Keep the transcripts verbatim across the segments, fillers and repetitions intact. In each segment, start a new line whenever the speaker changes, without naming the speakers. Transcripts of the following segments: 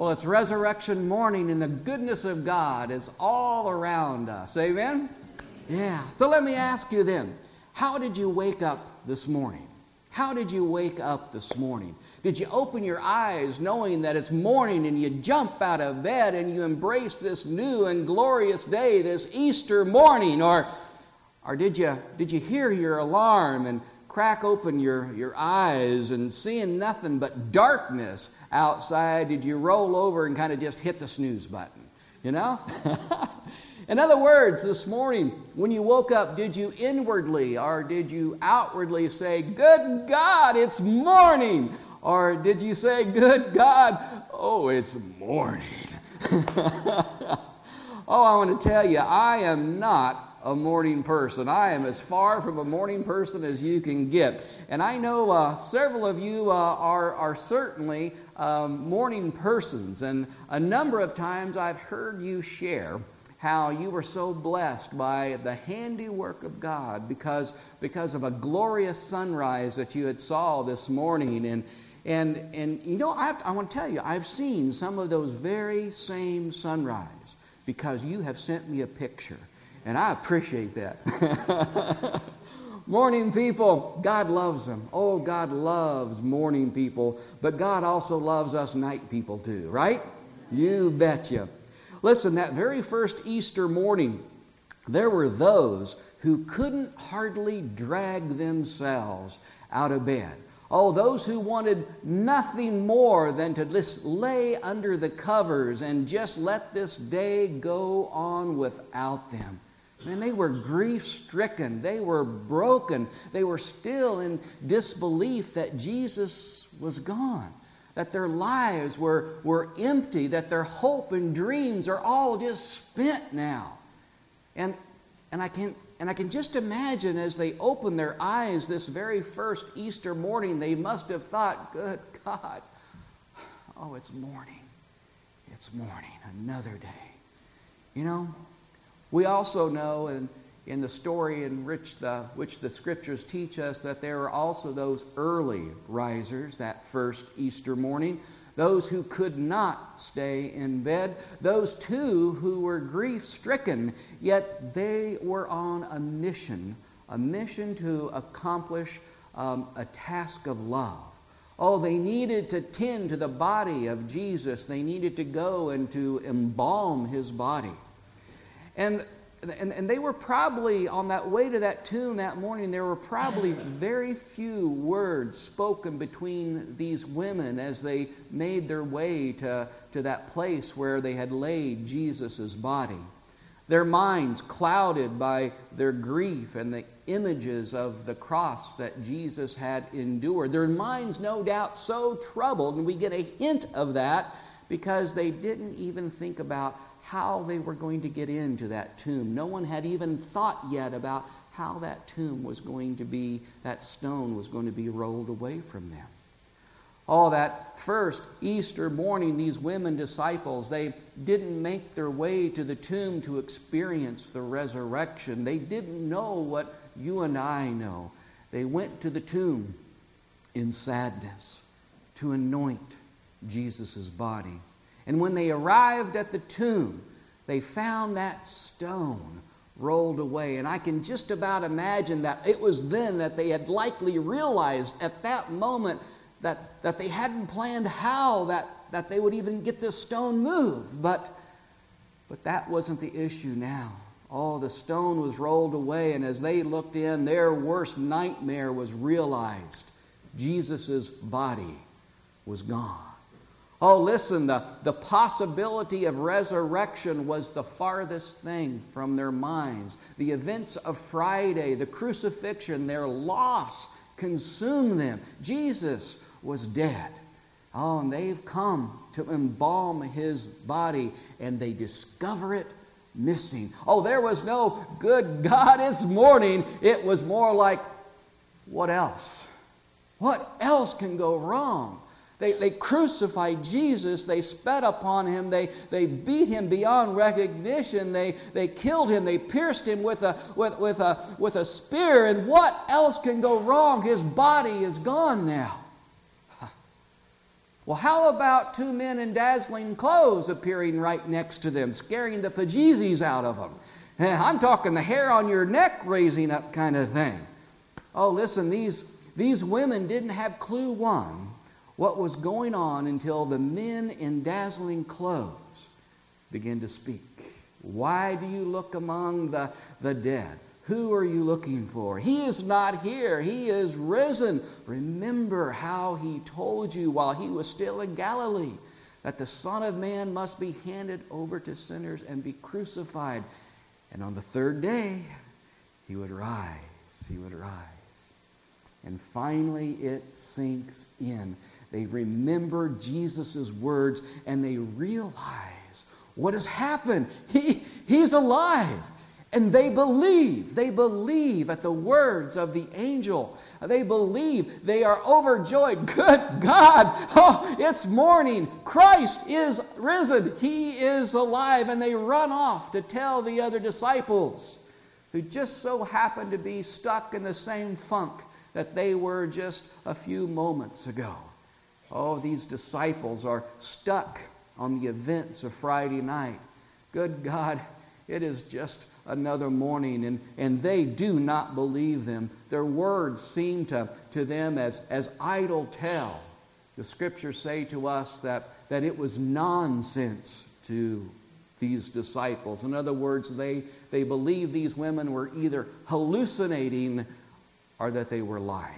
Well, it's resurrection morning and the goodness of God is all around us. Amen? Yeah. So let me ask you then, how did you wake up this morning? How did you wake up this morning? Did you open your eyes knowing that it's morning and you jump out of bed and you embrace this new and glorious day, this Easter morning? Or, or did you, did you hear your alarm and crack open your, your eyes and seeing nothing but darkness outside, did you roll over and kind of just hit the snooze button? You know? In other words, this morning, when you woke up, did you inwardly or did you outwardly say, "Good God, it's morning"? Or did you say, "Good God, oh, it's morning"? Oh, I want to tell you, I am not a morning person. I am as far from a morning person as you can get. And I know uh, several of you uh, are, are certainly um, morning persons. And a number of times I've heard you share how you were so blessed by the handiwork of God because, because of a glorious sunrise that you had saw this morning. And and and you know, I, have to, I want to tell you, I've seen some of those very same sunrise because you have sent me a picture. And I appreciate that. Morning people, God loves them. Oh, God loves morning people. But God also loves us night people too, right? You betcha. Listen, that very first Easter morning, there were those who couldn't hardly drag themselves out of bed. Oh, those who wanted nothing more than to just lay under the covers and just let this day go on without them. Man, they were grief-stricken. They were broken. They were still in disbelief that Jesus was gone, that their lives were, were empty, that their hope and dreams are all just spent now. And, and, I can, and I can just imagine as they opened their eyes this very first Easter morning, they must have thought, "Good God, oh, it's morning. It's morning, another day." You know, we also know in, in the story in which the, which the Scriptures teach us that there are also those early risers that first Easter morning, those who could not stay in bed, those too who were grief-stricken, yet they were on a mission, a mission to accomplish um, a task of love. Oh, they needed to tend to the body of Jesus. They needed to go and to embalm His body. And, and and they were probably, on that way to that tomb that morning, there were probably very few words spoken between these women as they made their way to, to that place where they had laid Jesus' body. Their minds clouded by their grief and the images of the cross that Jesus had endured. Their minds, no doubt, so troubled, and we get a hint of that because they didn't even think about how they were going to get into that tomb. No one had even thought yet about how that tomb was going to be, that stone was going to be rolled away from them. Oh, that first Easter morning, these women disciples, they didn't make their way to the tomb to experience the resurrection. They didn't know what you and I know. They went to the tomb in sadness to anoint Jesus' body. And when they arrived at the tomb, they found that stone rolled away. And I can just about imagine that it was then that they had likely realized at that moment that, that they hadn't planned how that, that they would even get this stone moved. But, but that wasn't the issue now. Oh, the stone was rolled away, and as they looked in, their worst nightmare was realized. Jesus' body was gone. Oh, listen, the, the possibility of resurrection was the farthest thing from their minds. The events of Friday, the crucifixion, their loss consumed them. Jesus was dead. Oh, and they've come to embalm His body, and they discover it missing. Oh, there was no "Good God, it's morning." It was more like, what else? What else can go wrong? They, they crucified Jesus. They spat upon Him. They, they beat Him beyond recognition. They, they killed Him. They pierced Him with a, with, with, a, with a spear. And what else can go wrong? His body is gone now. Well, how about two men in dazzling clothes appearing right next to them, scaring the bejesus out of them? I'm talking the hair on your neck raising up kind of thing. Oh, listen, these, these women didn't have clue one what was going on until the men in dazzling clothes began to speak. Why do you look among the, the dead? Who are you looking for? He is not here. He is risen. Remember how he told you while he was still in Galilee that the Son of Man must be handed over to sinners and be crucified. And on the third day, he would rise. He would rise. And finally it sinks in. They remember Jesus' words and they realize what has happened. He, he's alive. And they believe. They believe at the words of the angel. They believe. They are overjoyed. Good God! Oh, it's morning. Christ is risen. He is alive. And they run off to tell the other disciples who just so happened to be stuck in the same funk that they were just a few moments ago. Oh, these disciples are stuck on the events of Friday night. Good God, it is just another morning, and, and they do not believe them. Their words seem to, to them as, as idle tale. The scriptures say to us that, that it was nonsense to these disciples. In other words, they, they believed these women were either hallucinating or that they were lying.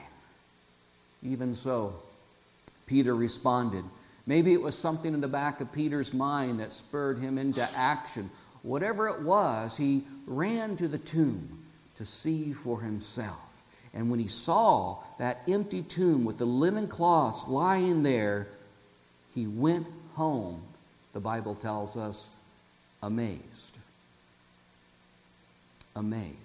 Even so, Peter responded. Maybe it was something in the back of Peter's mind that spurred him into action. Whatever it was, he ran to the tomb to see for himself. And when he saw that empty tomb with the linen cloths lying there, he went home, the Bible tells us, amazed. Amazed.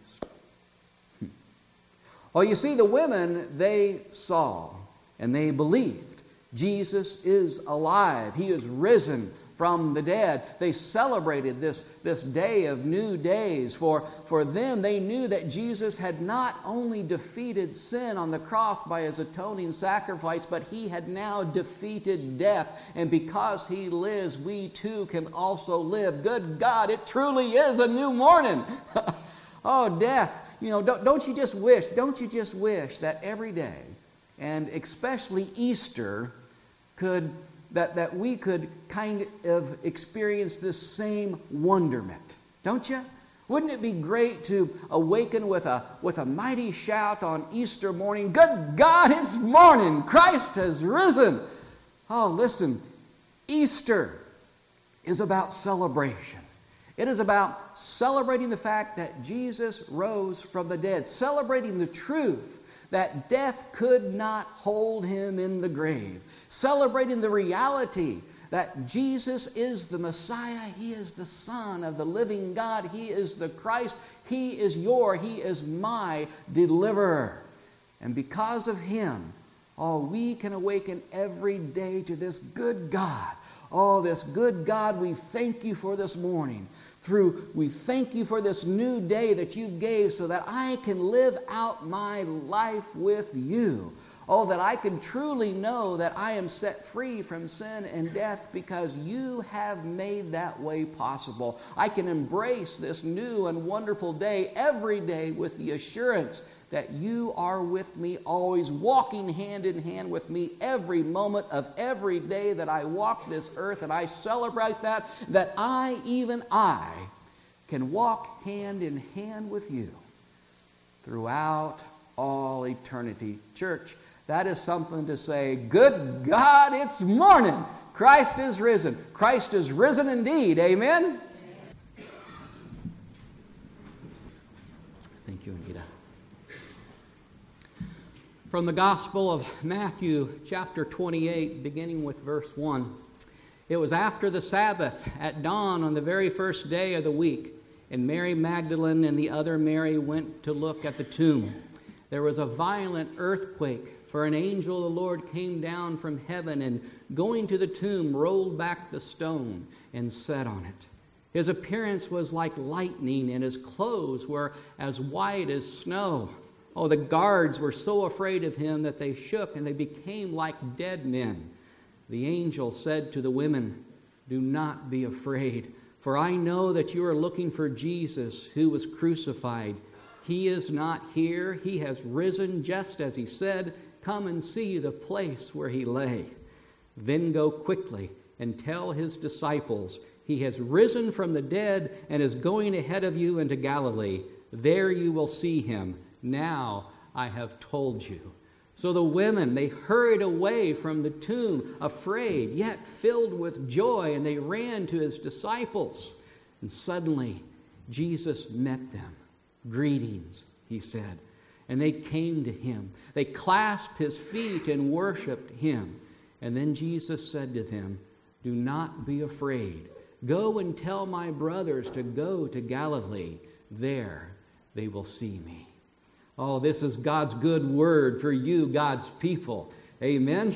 Well, you see, the women, they saw and they believed. Jesus is alive. He is risen from the dead. They celebrated this, this day of new days. For, for them, they knew that Jesus had not only defeated sin on the cross by his atoning sacrifice, but he had now defeated death. And because he lives, we too can also live. Good God, it truly is a new morning. Oh, death. You know, don't, don't you just wish, don't you just wish that every day, and especially Easter, could that, that we could kind of experience this same wonderment, don't you? Wouldn't it be great to awaken with a with a mighty shout on Easter morning, good God, it's morning, Christ has risen. Oh, listen, Easter is about celebration. It is about celebrating the fact that Jesus rose from the dead, celebrating the truth that death could not hold him in the grave, celebrating the reality that Jesus is the Messiah, he is the Son of the living God, he is the Christ, he is your, he is my deliverer. And because of him, oh, we can awaken every day to this good God. Oh, this good God, we thank you for this morning. Through, we thank you for this new day that you gave so that I can live out my life with you. Oh, that I can truly know that I am set free from sin and death because you have made that way possible. I can embrace this new and wonderful day every day with the assurance that you are with me always, walking hand in hand with me every moment of every day that I walk this earth, and I celebrate that, that I, even I, can walk hand in hand with you throughout all eternity. Church, that is something to say, good God, it's morning. Christ is risen. Christ is risen indeed. Amen? Thank you, Anita. From the Gospel of Matthew, chapter twenty-eight, beginning with verse one. It was after the Sabbath, at dawn on the very first day of the week, and Mary Magdalene and the other Mary went to look at the tomb. There was a violent earthquake, for an angel of the Lord came down from heaven and, going to the tomb, rolled back the stone and sat on it. His appearance was like lightning, and his clothes were as white as snow. Oh, the guards were so afraid of him that they shook and they became like dead men. The angel said to the women, "Do not be afraid, for I know that you are looking for Jesus who was crucified. He is not here. He has risen just as he said. Come and see the place where he lay. Then go quickly and tell his disciples, he has risen from the dead and is going ahead of you into Galilee. There you will see him. Now I have told you." So the women, they hurried away from the tomb, afraid, yet filled with joy, and they ran to his disciples. And suddenly Jesus met them. "Greetings," he said. And they came to him. They clasped his feet and worshiped him. And then Jesus said to them, "Do not be afraid. Go and tell my brothers to go to Galilee. There they will see me." Oh, this is God's good word for you, God's people. Amen.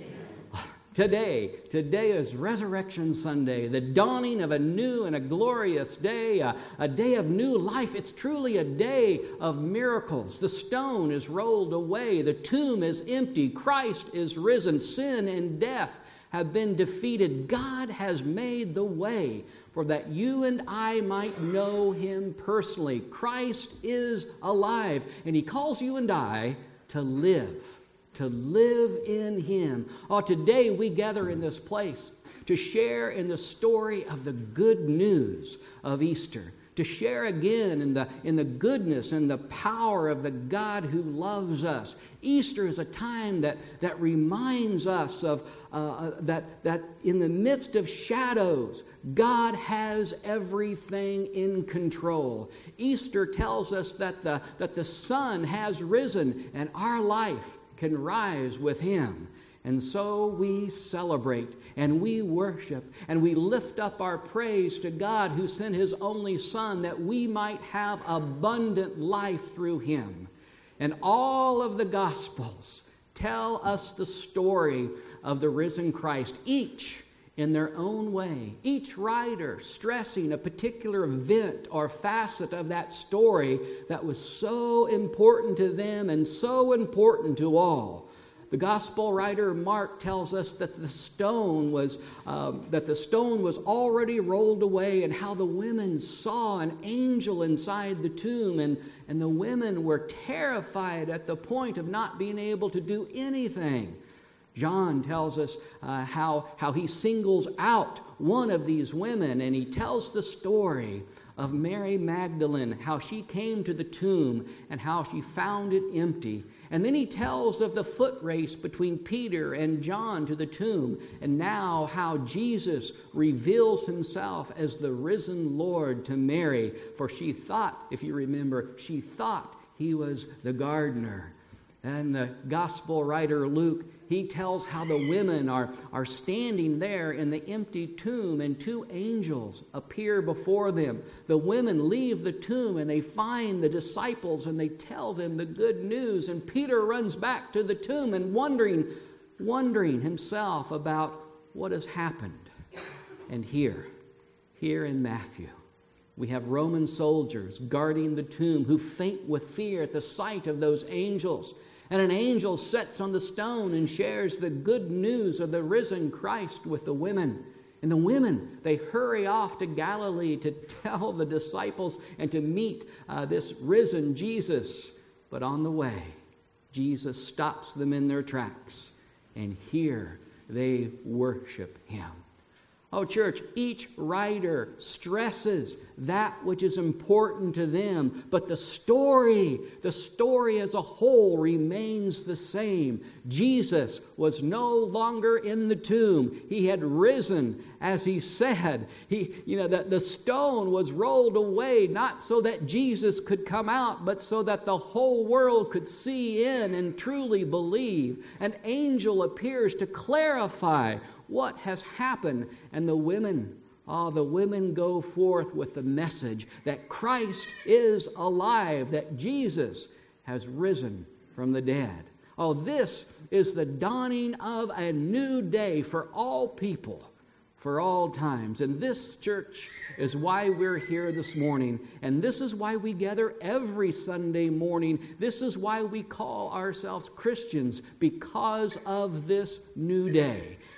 Today, today is Resurrection Sunday, the dawning of a new and a glorious day, a, a day of new life. It's truly a day of miracles. The stone is rolled away. The tomb is empty. Christ is risen. Sin and death have been defeated. God has made the way for that you and I might know him personally. Christ is alive, and he calls you and I to live. To live in him. Oh, today we gather in this place to share in the story of the good news of Easter. To share again in the, in the goodness and the power of the God who loves us. Easter is a time that, that reminds us of uh, that, that in the midst of shadows, God has everything in control. Easter tells us that the, that the sun has risen and our life can rise with him. And so we celebrate and we worship and we lift up our praise to God who sent his only Son that we might have abundant life through him. And all of the Gospels tell us the story of the risen Christ, each in their own way, each writer stressing a particular event or facet of that story that was so important to them and so important to all. The gospel writer Mark tells us that the stone was um, that the stone was already rolled away, and how the women saw an angel inside the tomb, and, and the women were terrified at the point of not being able to do anything. John tells us uh, how, how he singles out one of these women, and he tells the story of Mary Magdalene, how she came to the tomb and how she found it empty. And then he tells of the foot race between Peter and John to the tomb, and now how Jesus reveals himself as the risen Lord to Mary, for she thought, if you remember, she thought he was the gardener. And the gospel writer Luke, he tells how the women are, are standing there in the empty tomb, and two angels appear before them. The women leave the tomb and they find the disciples and they tell them the good news. And Peter runs back to the tomb and wondering, wondering himself about what has happened. And here, here in Matthew, we have Roman soldiers guarding the tomb who faint with fear at the sight of those angels. And an angel sits on the stone and shares the good news of the risen Christ with the women. And the women, they hurry off to Galilee to tell the disciples and to meet uh, this risen Jesus. But on the way, Jesus stops them in their tracks. And here they worship him. Oh, church, each writer stresses that which is important to them, but the story, the story as a whole remains the same. Jesus was no longer in the tomb. He had risen, as he said. He, you know, the, the stone was rolled away, not so that Jesus could come out, but so that the whole world could see in and truly believe. An angel appears to clarify what has happened, and the women, oh, the women go forth with the message that Christ is alive, that Jesus has risen from the dead. Oh, this is the dawning of a new day for all people, for all times. And this, church, is why we're here this morning. And this is why we gather every Sunday morning. This is why we call ourselves Christians, because of this new day.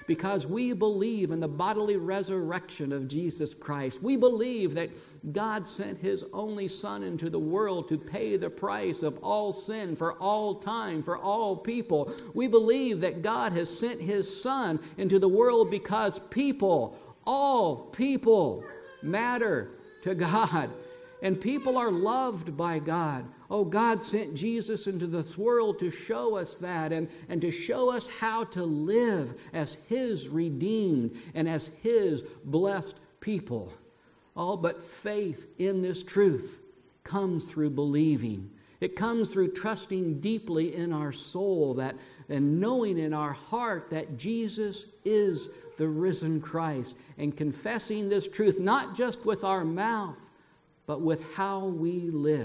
because we believe in the bodily resurrection of Jesus Christ. We believe that God sent His only Son into the world to pay the price of all sin for all time, for all people. We believe that God has sent His Son into the world because people, all people, matter to God. And people are loved by God. Oh, God sent Jesus into this world to show us that and, and to show us how to live as His redeemed and as His blessed people. Oh, but faith in this truth comes through believing. It comes through trusting deeply in our soul that, and knowing in our heart that Jesus is the risen Christ, and confessing this truth not just with our mouth, but with how we live.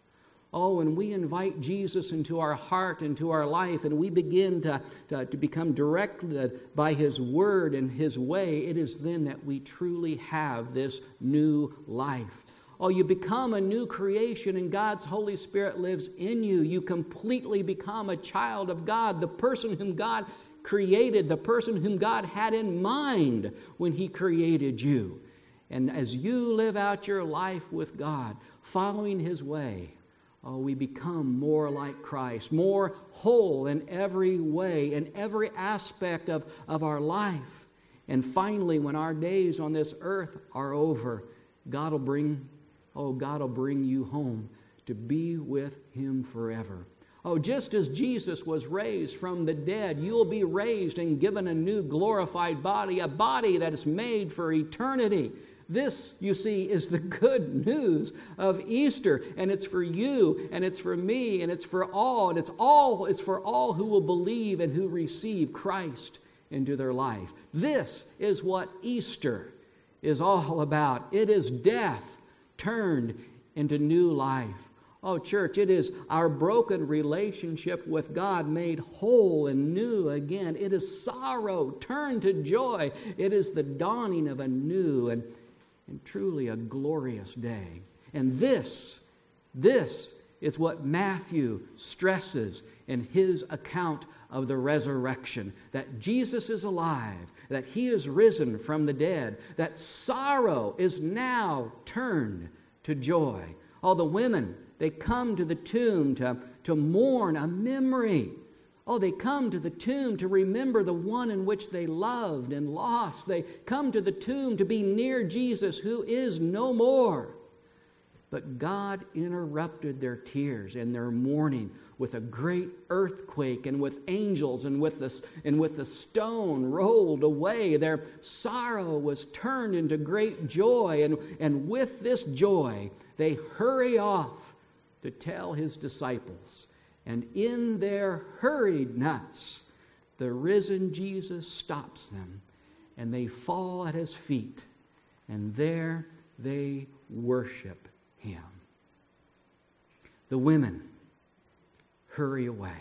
Oh, and we invite Jesus into our heart, into our life, and we begin to, to, to become directed by His Word and His way, it is then that we truly have this new life. Oh, you become a new creation and God's Holy Spirit lives in you. You completely become a child of God, the person whom God created, the person whom God had in mind when He created you. And as you live out your life with God, following His way, oh, we become more like Christ, more whole in every way, in every aspect of, of our life. And finally, when our days on this earth are over, God will bring, oh, God will bring you home to be with Him forever. Oh, just as Jesus was raised from the dead, you will be raised and given a new glorified body, a body that is made for eternity. This, you see, is the good news of Easter, and it's for you, and it's for me, and it's for all, and it's all, it's for all who will believe and who receive Christ into their life. This is what Easter is all about. It is death turned into new life. Oh, church, it is our broken relationship with God made whole and new again. It is sorrow turned to joy. It is the dawning of a new and And truly a glorious day. And this, this is what Matthew stresses in his account of the resurrection. That Jesus is alive, that He is risen from the dead, that sorrow is now turned to joy. All the women, they come to the tomb to, to mourn a memory. Oh, they come to the tomb to remember the one in which they loved and lost. They come to the tomb to be near Jesus, who is no more. But God interrupted their tears and their mourning with a great earthquake and with angels and with the, and with the stone rolled away. Their sorrow was turned into great joy. And, and with this joy, they hurry off to tell His disciples. And in their hurriedness, the risen Jesus stops them, and they fall at His feet, and there they worship Him. The women hurry away.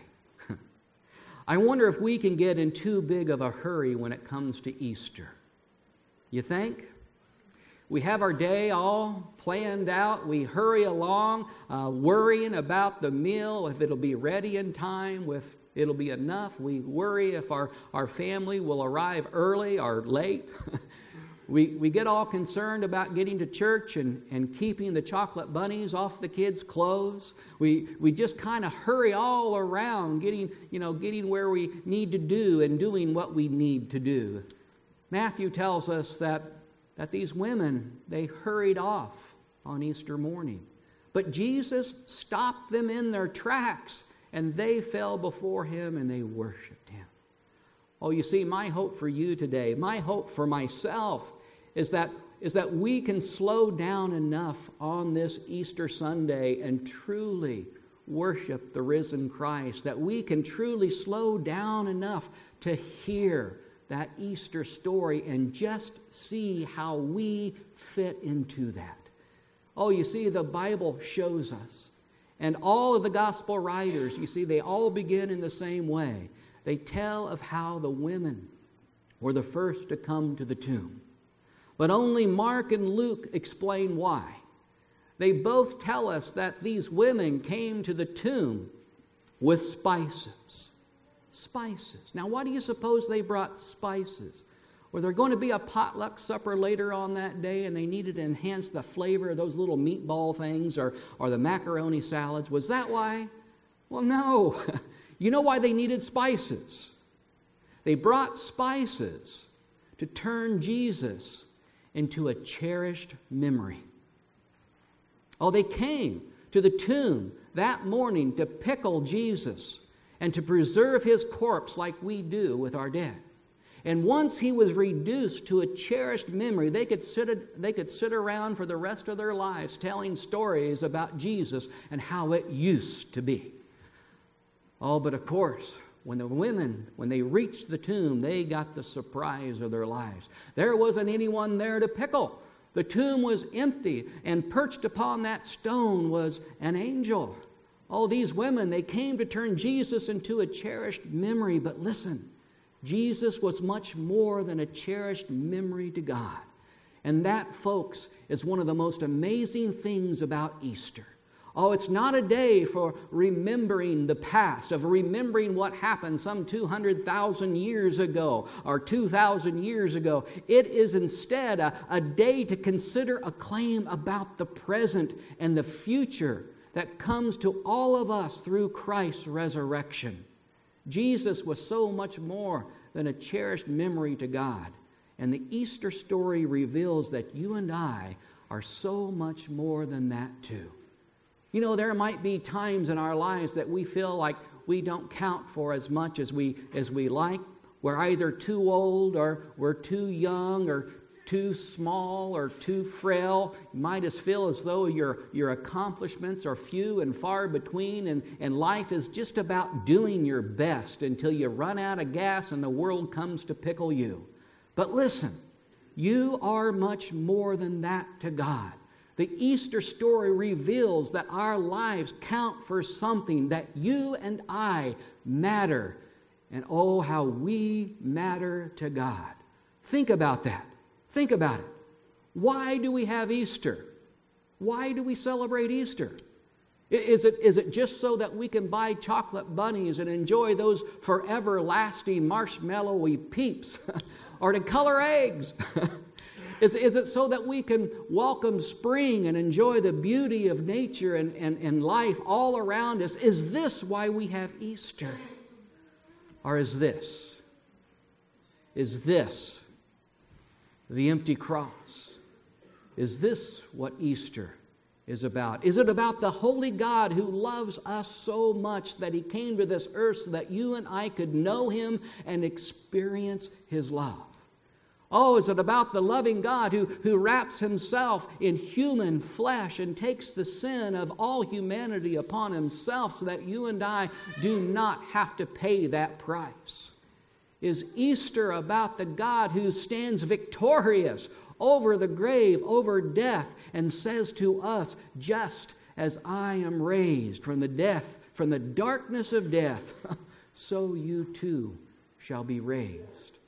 I wonder if we can get in too big of a hurry when it comes to Easter. You think? We have our day all planned out. We hurry along, uh, worrying about the meal, if it'll be ready in time, if it'll be enough. We worry if our, our family will arrive early or late. we, we get all concerned about getting to church and, and keeping the chocolate bunnies off the kids' clothes. We, we just kind of hurry all around, getting, you know, getting where we need to do and doing what we need to do. Matthew tells us that that these women, they hurried off on Easter morning. But Jesus stopped them in their tracks, and they fell before Him and they worshiped Him. Oh, you see, my hope for you today, my hope for myself, is that, is that we can slow down enough on this Easter Sunday and truly worship the risen Christ, that we can truly slow down enough to hear that Easter story and just see how we fit into that. Oh, you see, the Bible shows us. And all of the gospel writers, you see, they all begin in the same way. They tell of how the women were the first to come to the tomb. But only Mark and Luke explain why. They both tell us that these women came to the tomb with spices. spices. Now, why do you suppose they brought spices? Were there going to be a potluck supper later on that day and they needed to enhance the flavor of those little meatball things or, or the macaroni salads? Was that why? Well, no. You know why they needed spices? They brought spices to turn Jesus into a cherished memory. Oh, they came to the tomb that morning to pickle Jesus and to preserve his corpse like we do with our dead. And once he was reduced to a cherished memory, they could sit, they could sit around for the rest of their lives telling stories about Jesus and how it used to be. Oh, but of course, when the women, when they reached the tomb, they got the surprise of their lives. There wasn't anyone there to pickle. The tomb was empty, and perched upon that stone was an angel. Oh, these women, they came to turn Jesus into a cherished memory. But listen, Jesus was much more than a cherished memory to God. And that, folks, is one of the most amazing things about Easter. Oh, it's not a day for remembering the past, of remembering what happened some two hundred thousand years ago or two thousand years ago. It is instead a, a day to consider a claim about the present and the future that comes to all of us through Christ's resurrection. Jesus was so much more than a cherished memory to God. And the Easter story reveals that you and I are so much more than that too. You know, there might be times in our lives that we feel like we don't count for as much as we as we like. We're either too old or we're too young or too small or too frail. You might just feel as though your, your accomplishments are few and far between, and, and life is just about doing your best until you run out of gas and the world comes to pickle you. But listen, you are much more than that to God. The Easter story reveals that our lives count for something, that you and I matter. And oh, how we matter to God. Think about that. Think about it. Why do we have Easter? Why do we celebrate Easter? Is it, is it just so that we can buy chocolate bunnies and enjoy those forever lasting marshmallowy peeps? Or to color eggs? Is, is it so that we can welcome spring and enjoy the beauty of nature and, and, and life all around us? Is this why we have Easter? Or is this? Is this the empty cross? Is this what Easter is about? Is it about the holy God who loves us so much that he came to this earth so that you and I could know him and experience his love? Oh, is it about the loving God who, who wraps himself in human flesh and takes the sin of all humanity upon himself so that you and I do not have to pay that price? Is Easter about the God who stands victorious over the grave, over death, and says to us, just as I am raised from the death, from the darkness of death, so you too shall be raised?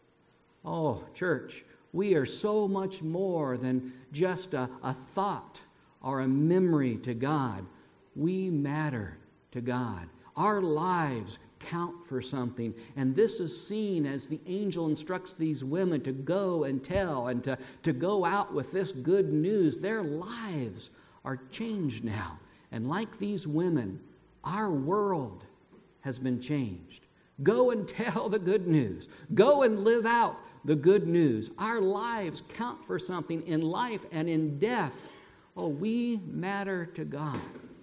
Oh, church, we are so much more than just a, a thought or a memory to God. We matter to God. Our lives count for something. And this is seen as the angel instructs these women to go and tell and to, to go out with this good news. Their lives are changed now. And like these women, our world has been changed. Go and tell the good news. Go and live out the good news. Our lives count for something in life and in death. Oh, we matter to God.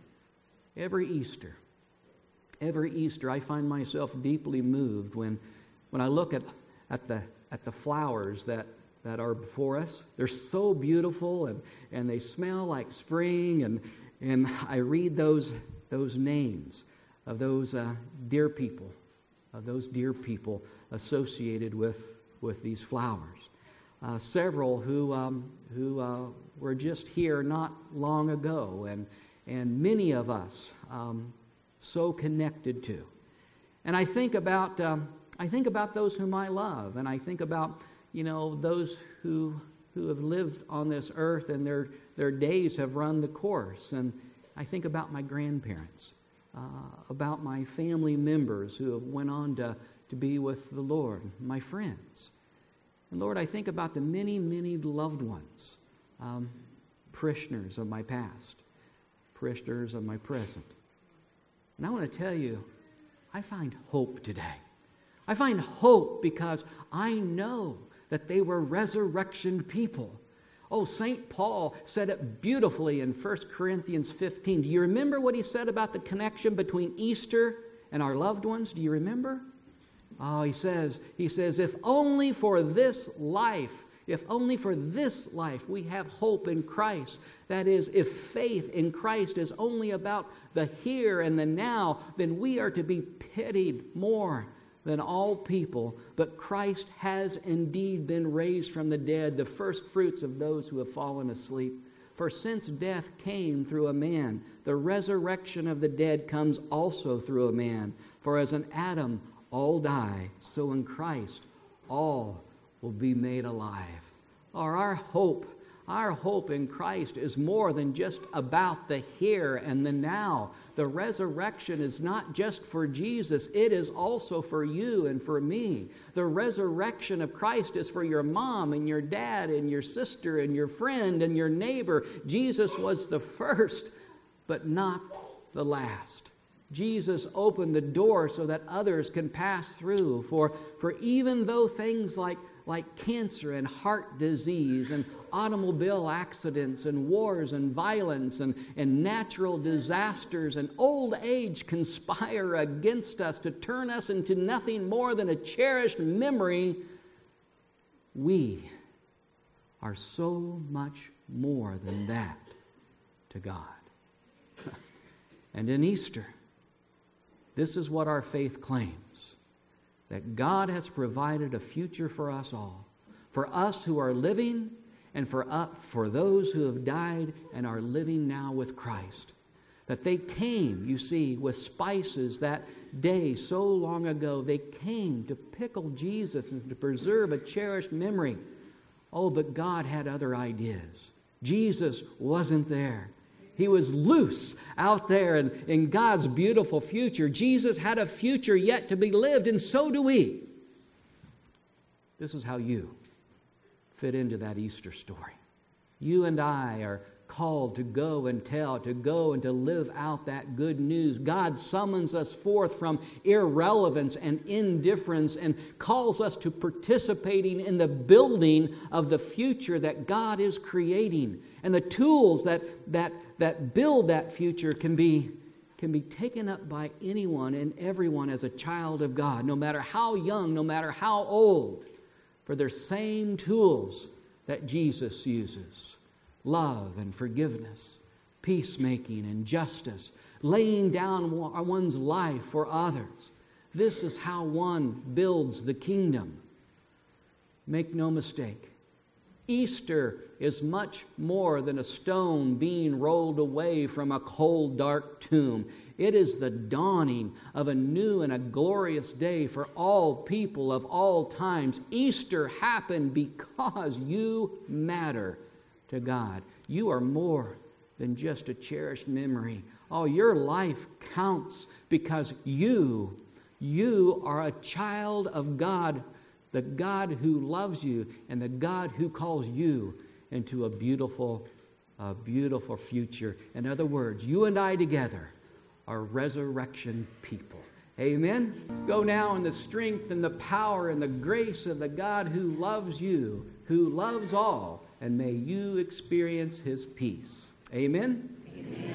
Every Easter, every Easter, I find myself deeply moved when, when I look at, at, the, at the flowers that, that are before us. They're so beautiful and, and they smell like spring, and, and I read those, those names of those uh, dear people, of those dear people associated with with these flowers. Uh, several who um, who uh, were just here not long ago, and and many of us um, so connected to. And I think about um, I think about those whom I love, and I think about you know those who who have lived on this earth and their their days have run the course. And I think about my grandparents, uh, about my family members who have went on to to be with the Lord, my friends. And Lord, I think about the many, many loved ones, um, parishioners of my past, parishioners of my present. And I want to tell you, I find hope today. I find hope because I know that they were resurrection people. Oh, Saint Paul said it beautifully in First Corinthians fifteen. Do you remember what he said about the connection between Easter and our loved ones? Do you remember? Oh, he says, he says, if only for this life, if only for this life we have hope in Christ. That is, if faith in Christ is only about the here and the now, then we are to be pitied more than all people. But Christ has indeed been raised from the dead, the first fruits of those who have fallen asleep. For since death came through a man, the resurrection of the dead comes also through a man. For as in Adam all die, so in Christ all will be made alive. Or our hope, our hope in Christ is more than just about the here and the now. The resurrection is not just for Jesus, it is also for you and for me. The resurrection of Christ is for your mom and your dad and your sister and your friend and your neighbor. Jesus was the first, but not the last. Jesus opened the door so that others can pass through. For, for even though things like, like cancer and heart disease and automobile accidents and wars and violence and, and natural disasters and old age conspire against us to turn us into nothing more than a cherished memory, we are so much more than that to God. And in Easter, this is what our faith claims, that God has provided a future for us all, for us who are living and for, uh, for those who have died and are living now with Christ. That they came, you see, with spices that day so long ago. They came to pickle Jesus and to preserve a cherished memory. Oh, but God had other ideas. Jesus wasn't there. He was loose out there in, in God's beautiful future. Jesus had a future yet to be lived, and so do we. This is how you fit into that Easter story. You and I are called to go and tell, to go and to live out that good news. God summons us forth from irrelevance and indifference and calls us to participating in the building of the future that God is creating. And the tools that that that build that future can be can be taken up by anyone and everyone as a child of God, no matter how young, no matter how old, for they're same tools that Jesus uses. Love and forgiveness, peacemaking and justice, laying down one's life for others. This is how one builds the kingdom. Make no mistake, Easter is much more than a stone being rolled away from a cold, dark tomb. It is the dawning of a new and a glorious day for all people of all times. Easter happened because you matter to God. You are more than just a cherished memory. Oh, your life counts because you, you are a child of God, the God who loves you and the God who calls you into a beautiful, a beautiful future. In other words, you and I together are resurrection people. Amen? Go now in the strength and the power and the grace of the God who loves you, who loves all, and may you experience His peace. Amen? Amen.